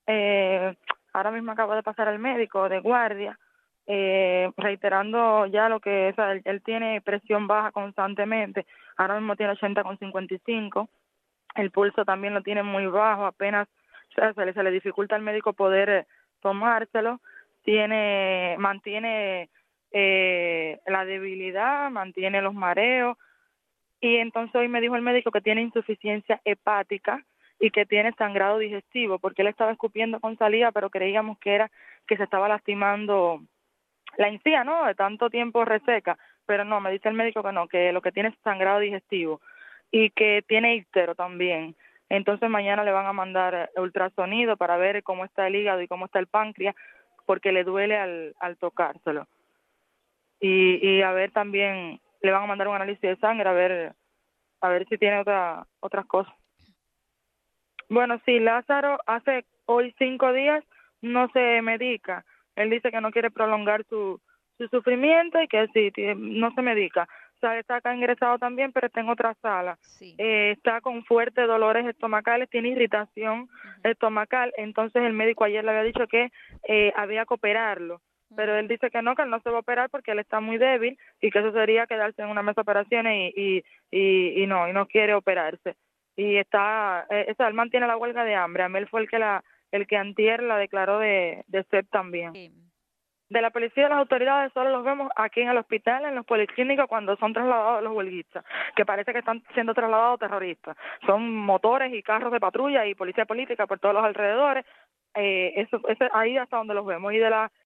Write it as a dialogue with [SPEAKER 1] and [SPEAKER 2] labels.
[SPEAKER 1] eh, ahora mismo acabo de pasar al médico de guardia, reiterando ya lo que, o sea, él tiene presión baja constantemente, ahora mismo tiene 80,55, el pulso también lo tiene muy bajo, apenas, o sea, se le dificulta al médico poder tomárselo, mantiene la debilidad, mantiene los mareos, y entonces hoy me dijo el médico que tiene insuficiencia hepática y que tiene sangrado digestivo, porque él estaba escupiendo con saliva, pero creíamos que era que se estaba lastimando la encía, ¿no? De tanto tiempo reseca, pero no, me dice el médico que no, que lo que tiene es sangrado digestivo y que tiene ístero también. Entonces mañana le van a mandar ultrasonido para ver cómo está el hígado y cómo está el páncreas, porque le duele al tocárselo. Y a ver también, le van a mandar un análisis de sangre a ver si tiene otras cosas. Bueno, sí, Lázaro hace hoy 5 días no se medica. Él dice que no quiere prolongar su sufrimiento y que sí, no se medica. O sea, está acá ingresado también, pero está en otra sala.
[SPEAKER 2] Sí.
[SPEAKER 1] Está con fuertes dolores estomacales, tiene irritación
[SPEAKER 2] Ujú,
[SPEAKER 1] estomacal. Entonces el médico ayer le había dicho que había que operarlo. Pero
[SPEAKER 2] ujú.
[SPEAKER 1] él dice que él no se va a operar porque él está muy débil y que eso sería quedarse en una mesa de operaciones y no quiere operarse y él mantiene la huelga de hambre. Amel fue el que antier la declaró de sed también.
[SPEAKER 2] Sí.
[SPEAKER 1] De la policía y de las autoridades solo los vemos aquí en el hospital, en los policlínicos, cuando son trasladados los huelguistas, que parece que están siendo trasladados terroristas. Son motores y carros de patrulla y policía política por todos los alrededores. Ahí hasta donde los vemos. Y de la